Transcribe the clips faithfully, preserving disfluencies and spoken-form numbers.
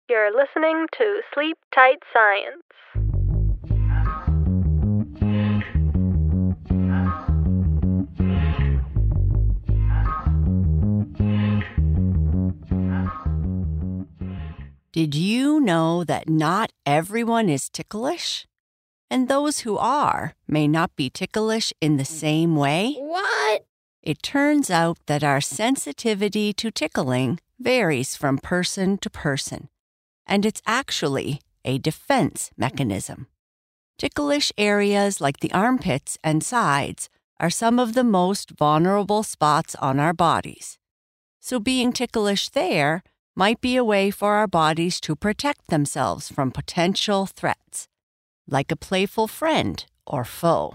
You're listening to Sleep Tight Science. Did you know that not everyone is ticklish? And those who are may not be ticklish in the same way? What? It turns out that our sensitivity to tickling varies from person to person, and it's actually a defense mechanism. Ticklish areas like the armpits and sides are some of the most vulnerable spots on our bodies. So being ticklish there might be a way for our bodies to protect themselves from potential threats, like a playful friend or foe.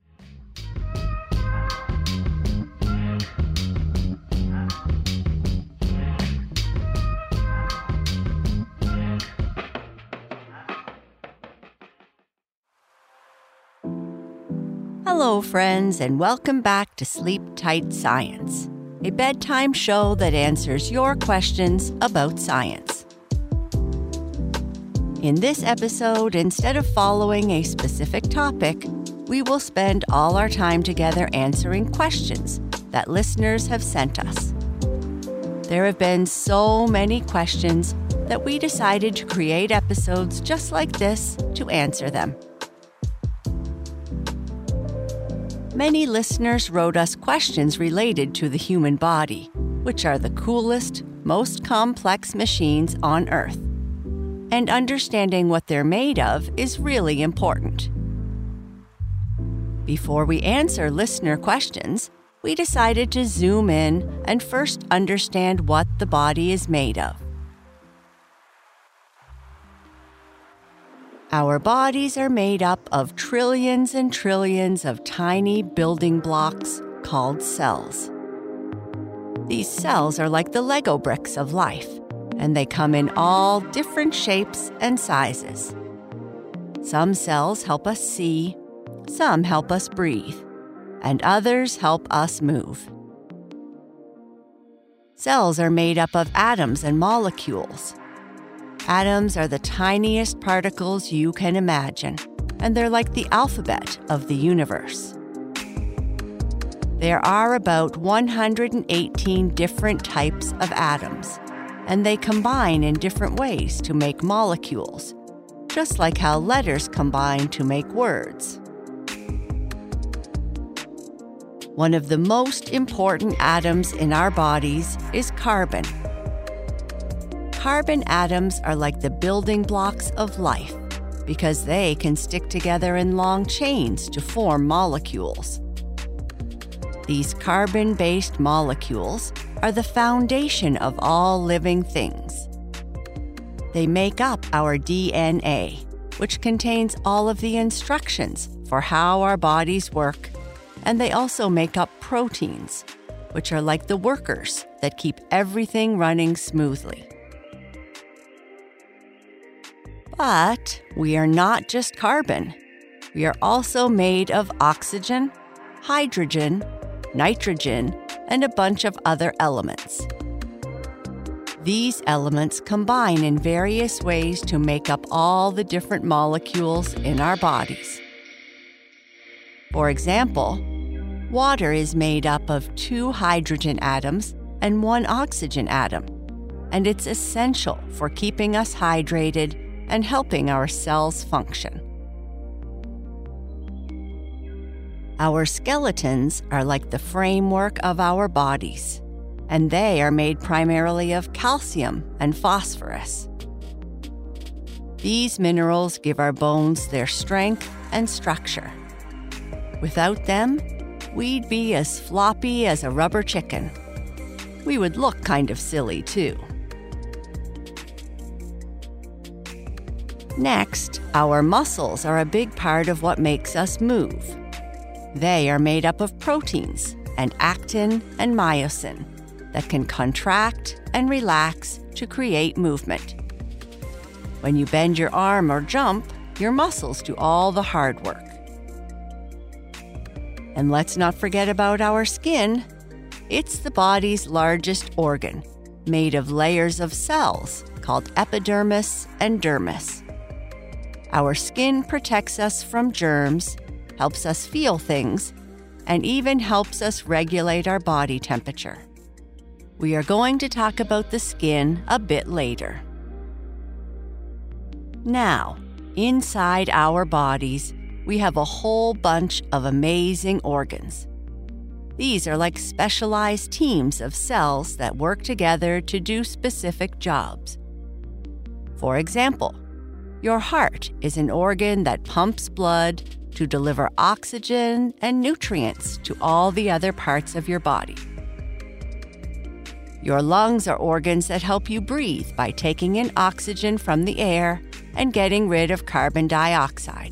Hello, friends, and welcome back to Sleep Tight Science, a bedtime show that answers your questions about science. In this episode, instead of following a specific topic, we will spend all our time together answering questions that listeners have sent us. There have been so many questions that we decided to create episodes just like this to answer them. Many listeners wrote us questions related to the human body, which are the coolest, most complex machines on Earth. And understanding what they're made of is really important. Before we answer listener questions, we decided to zoom in and first understand what the body is made of. Our bodies are made up of trillions and trillions of tiny building blocks called cells. These cells are like the Lego bricks of life, and they come in all different shapes and sizes. Some cells help us see, some help us breathe, and others help us move. Cells are made up of atoms and molecules. Atoms are the tiniest particles you can imagine, and they're like the alphabet of the universe. There are about one hundred eighteen different types of atoms, and they combine in different ways to make molecules, just like how letters combine to make words. One of the most important atoms in our bodies is carbon. Carbon atoms are like the building blocks of life because they can stick together in long chains to form molecules. These carbon-based molecules are the foundation of all living things. They make up our D N A, which contains all of the instructions for how our bodies work, and they also make up proteins, which are like the workers that keep everything running smoothly. But we are not just carbon. We are also made of oxygen, hydrogen, nitrogen, and a bunch of other elements. These elements combine in various ways to make up all the different molecules in our bodies. For example, water is made up of two hydrogen atoms and one oxygen atom, and it's essential for keeping us hydrated and helping our cells function. Our skeletons are like the framework of our bodies, and they are made primarily of calcium and phosphorus. These minerals give our bones their strength and structure. Without them, we'd be as floppy as a rubber chicken. We would look kind of silly, too. Next, our muscles are a big part of what makes us move. They are made up of proteins and actin and myosin that can contract and relax to create movement. When you bend your arm or jump, your muscles do all the hard work. And let's not forget about our skin. It's the body's largest organ, made of layers of cells called epidermis and dermis. Our skin protects us from germs, helps us feel things, and even helps us regulate our body temperature. We are going to talk about the skin a bit later. Now, inside our bodies, we have a whole bunch of amazing organs. These are like specialized teams of cells that work together to do specific jobs. For example, your heart is an organ that pumps blood to deliver oxygen and nutrients to all the other parts of your body. Your lungs are organs that help you breathe by taking in oxygen from the air and getting rid of carbon dioxide.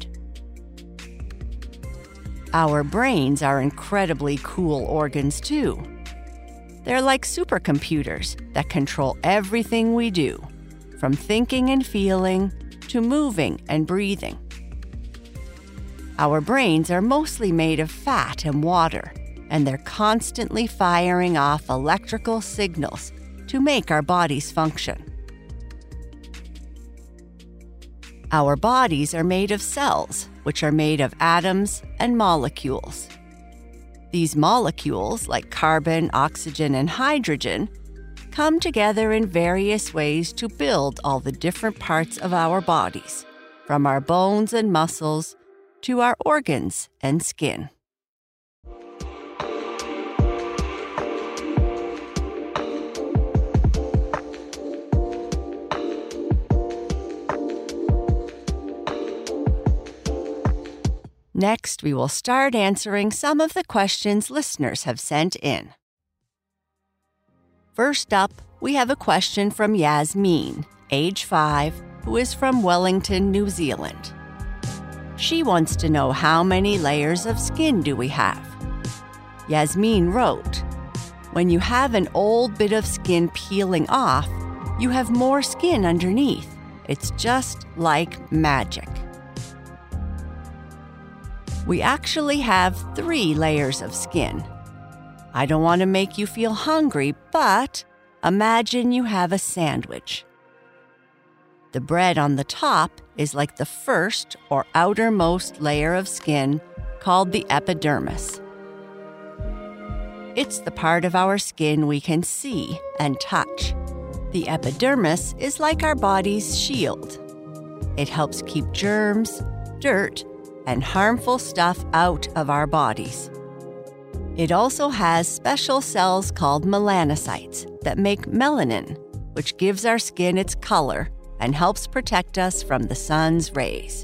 Our brains are incredibly cool organs too. They're like supercomputers that control everything we do, from thinking and feeling to moving and breathing. Our brains are mostly made of fat and water, and they're constantly firing off electrical signals to make our bodies function. Our bodies are made of cells, which are made of atoms and molecules. These molecules, like carbon, oxygen, and hydrogen, come together in various ways to build all the different parts of our bodies, from our bones and muscles to our organs and skin. Next, we will start answering some of the questions listeners have sent in. First up, we have a question from Yasmin, age five, who is from Wellington, New Zealand. She wants to know how many layers of skin do we have. Yasmin wrote, "When you have an old bit of skin peeling off, you have more skin underneath. It's just like magic." We actually have three layers of skin. I don't want to make you feel hungry, but imagine you have a sandwich. The bread on the top is like the first or outermost layer of skin called the epidermis. It's the part of our skin we can see and touch. The epidermis is like our body's shield. It helps keep germs, dirt, and harmful stuff out of our bodies. It also has special cells called melanocytes that make melanin, which gives our skin its color and helps protect us from the sun's rays.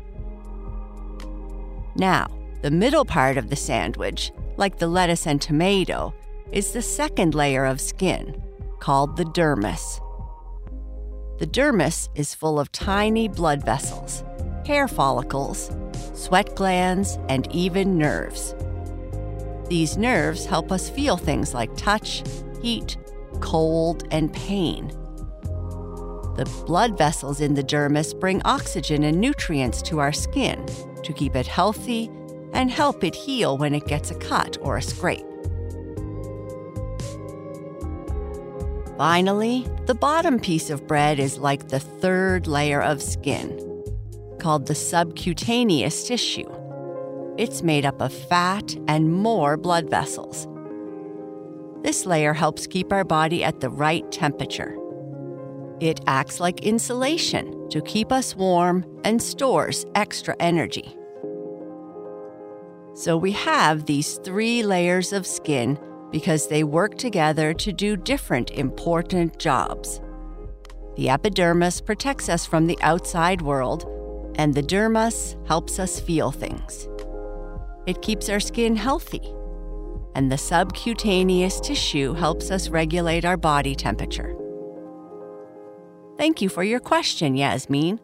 Now, the middle part of the sandwich, like the lettuce and tomato, is the second layer of skin, called the dermis. The dermis is full of tiny blood vessels, hair follicles, sweat glands, and even nerves. These nerves help us feel things like touch, heat, cold, and pain. The blood vessels in the dermis bring oxygen and nutrients to our skin to keep it healthy and help it heal when it gets a cut or a scrape. Finally, the bottom piece of bread is like the third layer of skin, called the subcutaneous tissue. It's made up of fat and more blood vessels. This layer helps keep our body at the right temperature. It acts like insulation to keep us warm and stores extra energy. So we have these three layers of skin because they work together to do different important jobs. The epidermis protects us from the outside world, and the dermis helps us feel things. It keeps our skin healthy, and the subcutaneous tissue helps us regulate our body temperature. Thank you for your question, Yasmin.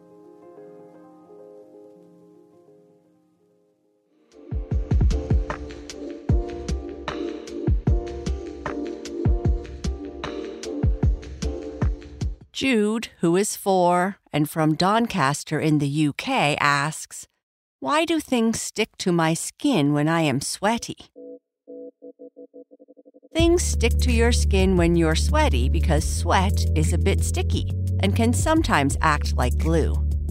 Jude, who is four and from Doncaster in the U K, asks, "Why do things stick to my skin when I am sweaty?" Things stick to your skin when you're sweaty because sweat is a bit sticky and can sometimes act like glue.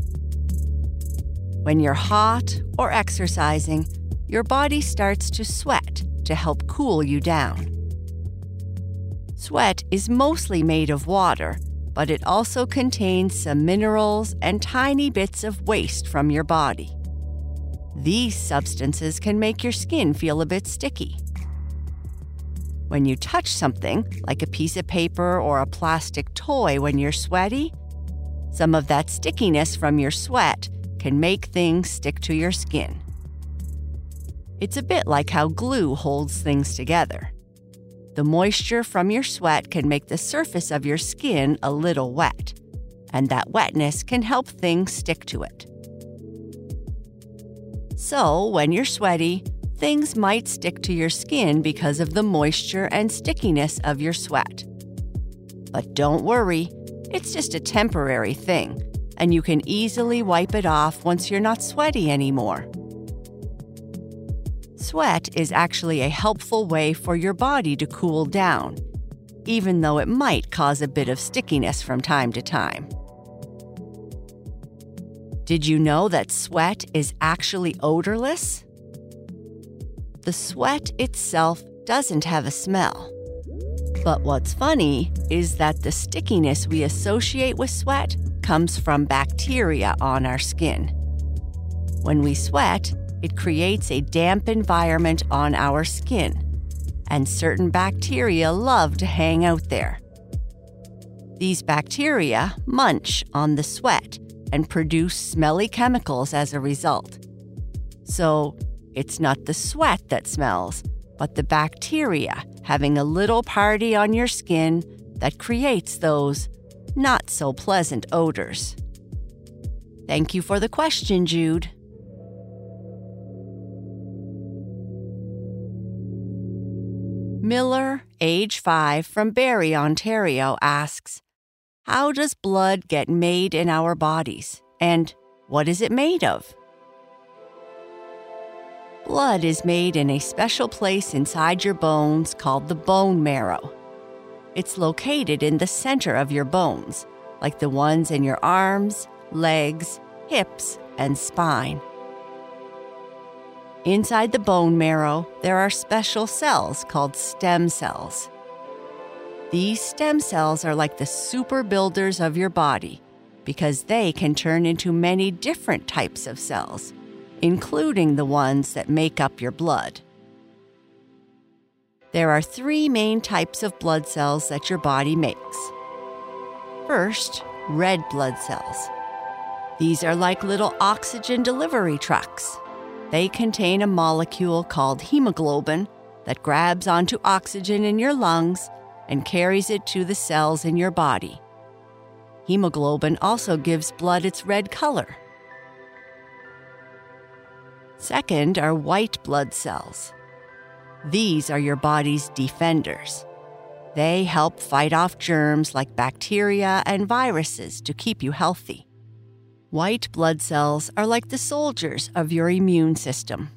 When you're hot or exercising, your body starts to sweat to help cool you down. Sweat is mostly made of water, but it also contains some minerals and tiny bits of waste from your body. These substances can make your skin feel a bit sticky. When you touch something, like a piece of paper or a plastic toy when you're sweaty, some of that stickiness from your sweat can make things stick to your skin. It's a bit like how glue holds things together. The moisture from your sweat can make the surface of your skin a little wet, and that wetness can help things stick to it. So, when you're sweaty, things might stick to your skin because of the moisture and stickiness of your sweat. But don't worry, it's just a temporary thing, and you can easily wipe it off once you're not sweaty anymore. Sweat is actually a helpful way for your body to cool down, even though it might cause a bit of stickiness from time to time. Did you know that sweat is actually odorless? The sweat itself doesn't have a smell. But what's funny is that the stickiness we associate with sweat comes from bacteria on our skin. When we sweat, it creates a damp environment on our skin, and certain bacteria love to hang out there. These bacteria munch on the sweat and produce smelly chemicals as a result. So, it's not the sweat that smells, but the bacteria having a little party on your skin that creates those not-so-pleasant odors. Thank you for the question, Jude. Miller, age five, from Barrie, Ontario, asks, how does blood get made in our bodies, and what is it made of? Blood is made in a special place inside your bones called the bone marrow. It's located in the center of your bones, like the ones in your arms, legs, hips, and spine. Inside the bone marrow, there are special cells called stem cells. These stem cells are like the super builders of your body because they can turn into many different types of cells, including the ones that make up your blood. There are three main types of blood cells that your body makes. First, red blood cells. These are like little oxygen delivery trucks. They contain a molecule called hemoglobin that grabs onto oxygen in your lungs and carries it to the cells in your body. Hemoglobin also gives blood its red color. Second are white blood cells. These are your body's defenders. They help fight off germs like bacteria and viruses to keep you healthy. White blood cells are like the soldiers of your immune system.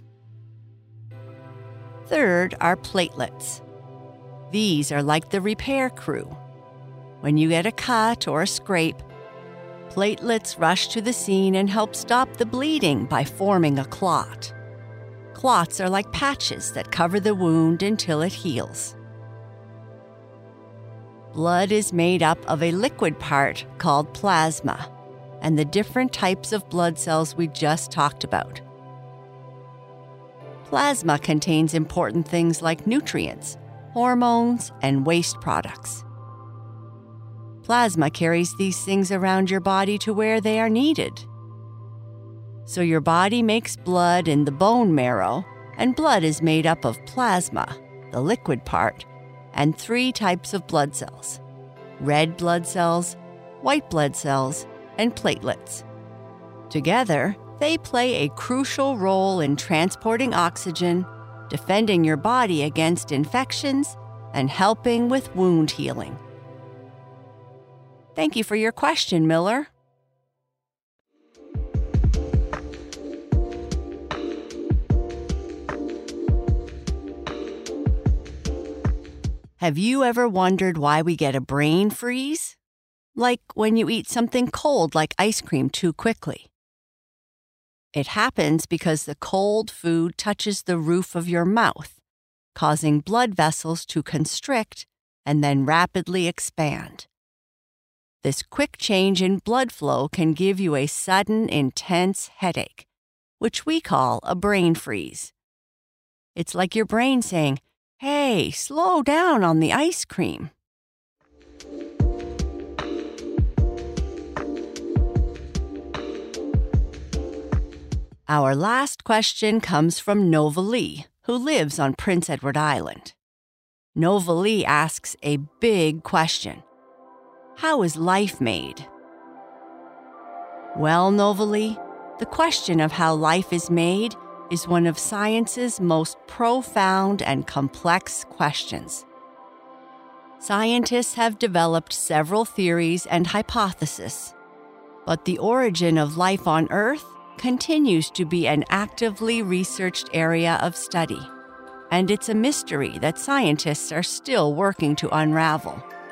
Third are platelets. These are like the repair crew. When you get a cut or a scrape, platelets rush to the scene and help stop the bleeding by forming a clot. Clots are like patches that cover the wound until it heals. Blood is made up of a liquid part called plasma, and the different types of blood cells we just talked about. Plasma contains important things like nutrients, hormones, and waste products. Plasma carries these things around your body to where they are needed. So your body makes blood in the bone marrow, and blood is made up of plasma, the liquid part, and three types of blood cells: red blood cells, white blood cells, and platelets. Together, they play a crucial role in transporting oxygen, defending your body against infections, and helping with wound healing. Thank you for your question, Miller. Have you ever wondered why we get a brain freeze? Like when you eat something cold like ice cream too quickly. It happens because the cold food touches the roof of your mouth, causing blood vessels to constrict and then rapidly expand. This quick change in blood flow can give you a sudden, intense headache, which we call a brain freeze. It's like your brain saying, "Hey, slow down on the ice cream." Our last question comes from Nova Lee, who lives on Prince Edward Island. Nova Lee asks a big question. How is life made? Well, Nova Lee, the question of how life is made is one of science's most profound and complex questions. Scientists have developed several theories and hypotheses, but the origin of life on Earth continues to be an actively researched area of study, and it's a mystery that scientists are still working to unravel.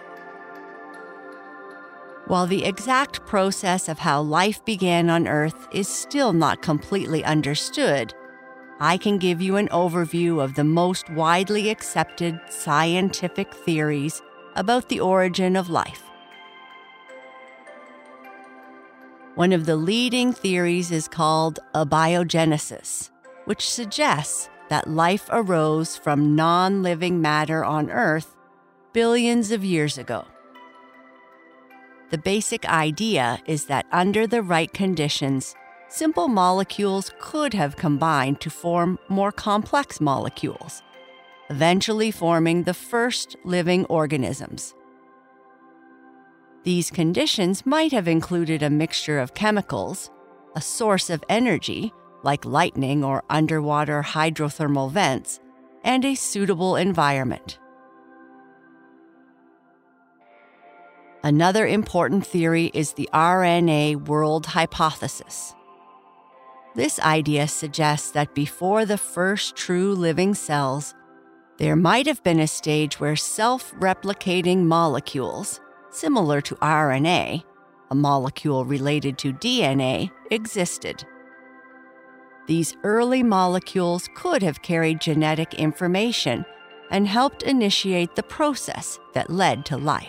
While the exact process of how life began on Earth is still not completely understood, I can give you an overview of the most widely accepted scientific theories about the origin of life. One of the leading theories is called abiogenesis, which suggests that life arose from non-living matter on Earth billions of years ago. The basic idea is that under the right conditions, simple molecules could have combined to form more complex molecules, eventually forming the first living organisms. These conditions might have included a mixture of chemicals, a source of energy, like lightning or underwater hydrothermal vents, and a suitable environment. Another important theory is the R N A world hypothesis. This idea suggests that before the first true living cells, there might have been a stage where self-replicating molecules, similar to R N A, a molecule related to D N A, existed. These early molecules could have carried genetic information and helped initiate the process that led to life.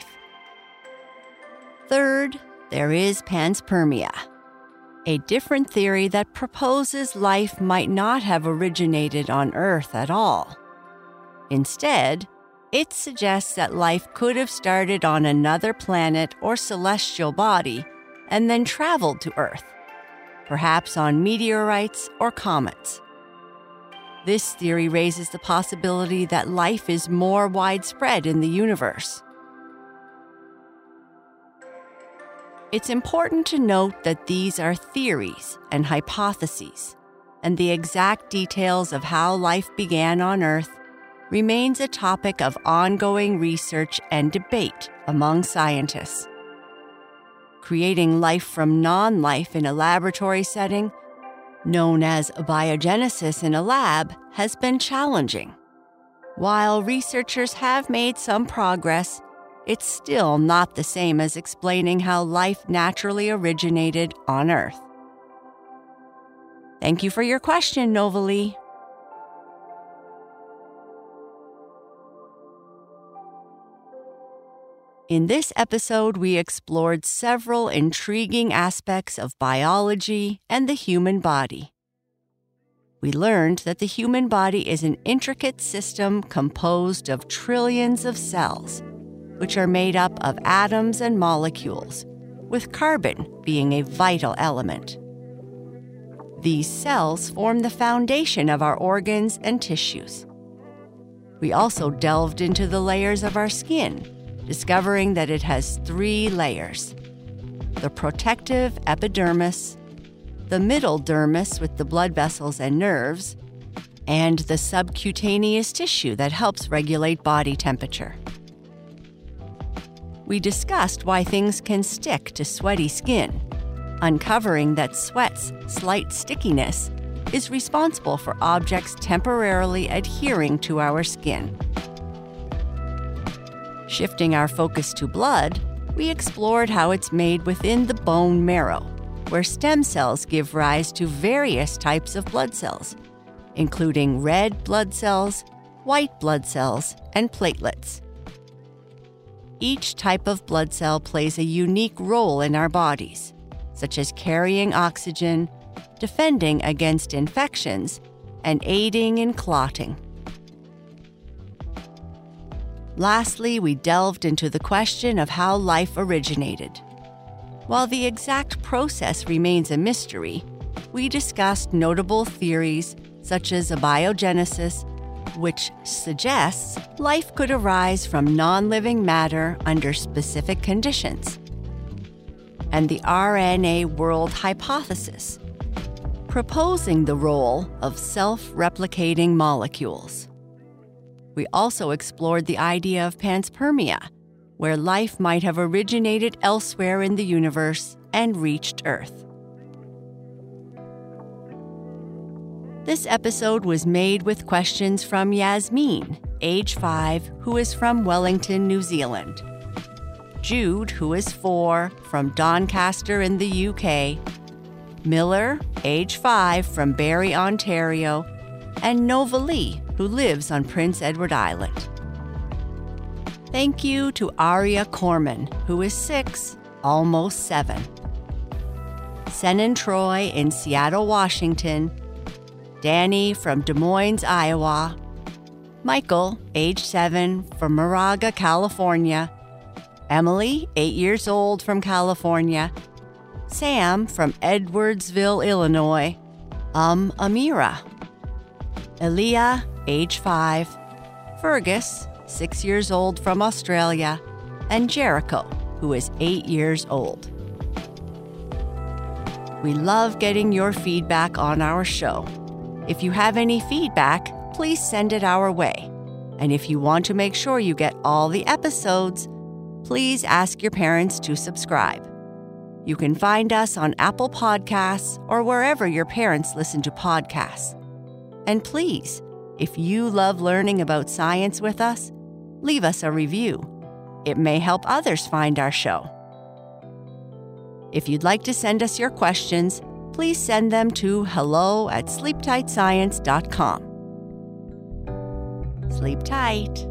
Third, there is panspermia, a different theory that proposes life might not have originated on Earth at all. Instead, it suggests that life could have started on another planet or celestial body and then traveled to Earth, perhaps on meteorites or comets. This theory raises the possibility that life is more widespread in the universe. It's important to note that these are theories and hypotheses, and the exact details of how life began on Earth remains a topic of ongoing research and debate among scientists. Creating life from non-life in a laboratory setting, known as abiogenesis in a lab, has been challenging. While researchers have made some progress, it's still not the same as explaining how life naturally originated on Earth. Thank you for your question, Nova Lee. In this episode, we explored several intriguing aspects of biology and the human body. We learned that the human body is an intricate system composed of trillions of cells, which are made up of atoms and molecules, with carbon being a vital element. These cells form the foundation of our organs and tissues. We also delved into the layers of our skin, discovering that it has three layers: the protective epidermis, the middle dermis with the blood vessels and nerves, and the subcutaneous tissue that helps regulate body temperature. We discussed why things can stick to sweaty skin, uncovering that sweat's slight stickiness is responsible for objects temporarily adhering to our skin. Shifting our focus to blood, we explored how it's made within the bone marrow, where stem cells give rise to various types of blood cells, including red blood cells, white blood cells, and platelets. Each type of blood cell plays a unique role in our bodies, such as carrying oxygen, defending against infections, and aiding in clotting. Lastly, we delved into the question of how life originated. While the exact process remains a mystery, we discussed notable theories such as abiogenesis, which suggests life could arise from non-living matter under specific conditions, and the R N A world hypothesis, proposing the role of self-replicating molecules. We also explored the idea of panspermia, where life might have originated elsewhere in the universe and reached Earth. This episode was made with questions from Yasmin, age five, who is from Wellington, New Zealand; Jude, who is four, from Doncaster in the U K; Miller, age five, from Barrie, Ontario; and Nova Lee, who lives on Prince Edward Island. Thank you to Aria Corman, who is six, almost seven; Senan Troy in Seattle, Washington; Danny from Des Moines, Iowa; Michael, age seven, from Moraga, California; Emily, eight years old, from California; Sam from Edwardsville, Illinois; Um Amira; Elia, age five; Fergus, six years old, from Australia; and Jericho, who is eight years old. We love getting your feedback on our show. If you have any feedback, please send it our way. And if you want to make sure you get all the episodes, please ask your parents to subscribe. You can find us on Apple Podcasts or wherever your parents listen to podcasts. And please, if you love learning about science with us, leave us a review. It may help others find our show. If you'd like to send us your questions, please send them to hello at sleep tight science dot com. Sleep tight.